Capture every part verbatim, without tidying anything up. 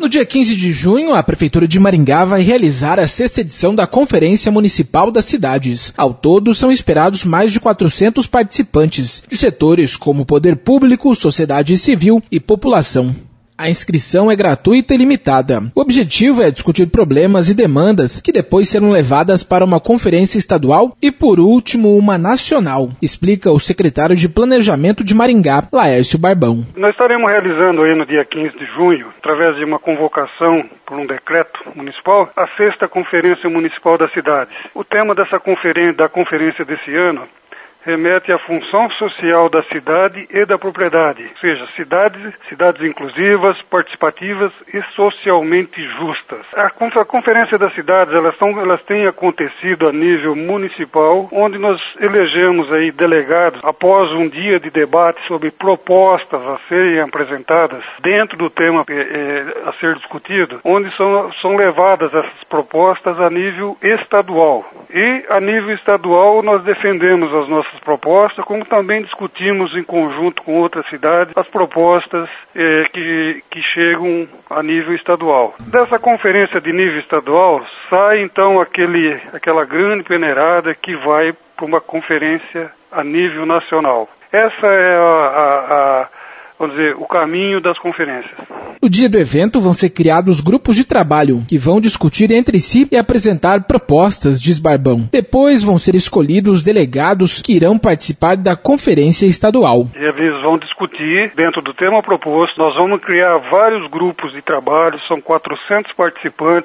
No dia quinze de junho, a Prefeitura de Maringá vai realizar a sexta edição da Conferência Municipal das Cidades. Ao todo, são esperados mais de quatrocentos participantes, de setores como poder público, sociedade civil e população. A inscrição é gratuita e limitada. O objetivo é discutir problemas e demandas que depois serão levadas para uma conferência estadual e, por último, uma nacional, explica o secretário de Planejamento de Maringá, Laércio Barbão. Nós estaremos realizando aí no dia quinze de junho, através de uma convocação por um decreto municipal, a sexta Conferência Municipal das Cidades. O tema dessa conferência, da conferência desse ano remete à função social da cidade e da propriedade, ou seja, cidades, cidades inclusivas, participativas e socialmente justas. A, a Conferência das Cidades, elas, são, elas têm acontecido a nível municipal, onde nós elegemos aí delegados após um dia de debate sobre propostas a serem apresentadas dentro do tema é, é, a ser discutido, onde são, são levadas essas propostas a nível estadual. E a nível estadual nós defendemos as nossas propostas, como também discutimos em conjunto com outras cidades as propostas eh, que, que chegam a nível estadual. Dessa conferência de nível estadual sai então aquele, aquela grande peneirada que vai para uma conferência a nível nacional. Essa é a, a, a vamos dizer, o caminho das conferências. No dia do evento vão ser criados grupos de trabalho que vão discutir entre si e apresentar propostas, diz Barbão. Depois vão ser escolhidos os delegados que irão participar da conferência estadual. E eles vão discutir dentro do tema proposto. Nós vamos criar vários grupos de trabalho, são quatrocentos participantes.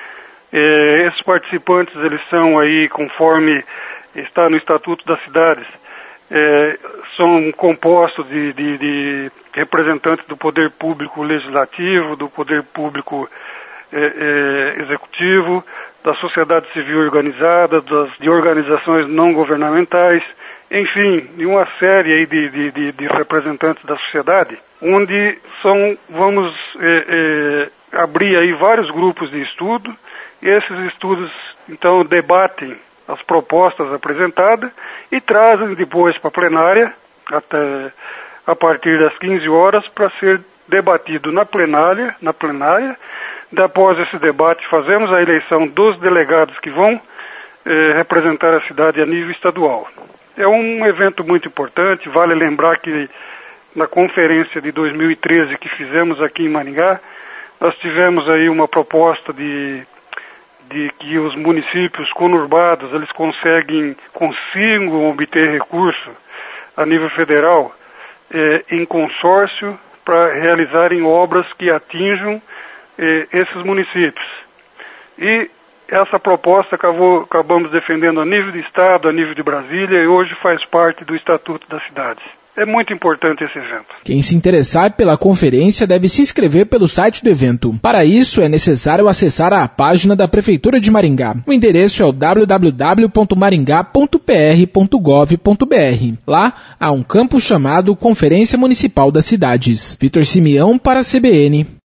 Eh, esses participantes, eles são aí, conforme está no Estatuto das Cidades, É, são compostos de, de, de representantes do poder público legislativo, do poder público é, é, executivo, da sociedade civil organizada, das, de organizações não governamentais, enfim, de uma série aí de, de, de, de representantes da sociedade, onde são, vamos é, é, abrir aí vários grupos de estudo, e esses estudos, então, debatem as propostas apresentadas e trazem depois para a plenária, até a partir das quinze horas, para ser debatido na plenária, na plenária. Após esse debate, fazemos a eleição dos delegados que vão eh, representar a cidade a nível estadual. É um evento muito importante, vale lembrar que na conferência de dois mil e treze que fizemos aqui em Maringá, nós tivemos aí uma proposta de de que os municípios conurbados eles conseguem, consigam obter recurso a nível federal eh, em consórcio para realizarem obras que atinjam eh, esses municípios. E essa proposta acabou, acabamos defendendo a nível de Estado, a nível de Brasília, e hoje faz parte do Estatuto das Cidades. É muito importante esse evento. Quem se interessar pela conferência deve se inscrever pelo site do evento. Para isso, é necessário acessar a página da Prefeitura de Maringá. O endereço é o w w w ponto maringá ponto p r ponto gov ponto b r. Lá, há um campo chamado Conferência Municipal das Cidades. Vitor Simeão para a C B N.